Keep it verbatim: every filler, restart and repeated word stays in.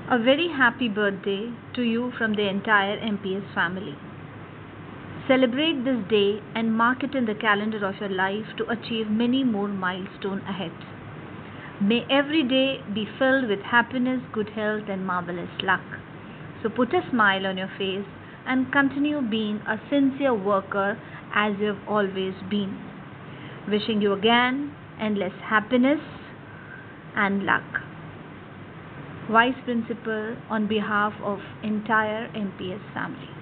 A very happy birthday to you from the entire M P S family. Celebrate this day and mark it in the calendar of your life to achieve many more milestones ahead. May every day be filled with happiness, good health, and marvelous luck. So put a smile on your face and continue being a sincere worker as you've always been. Wishing you again endless happiness and luck. Vice Principal on behalf of entire M P S family.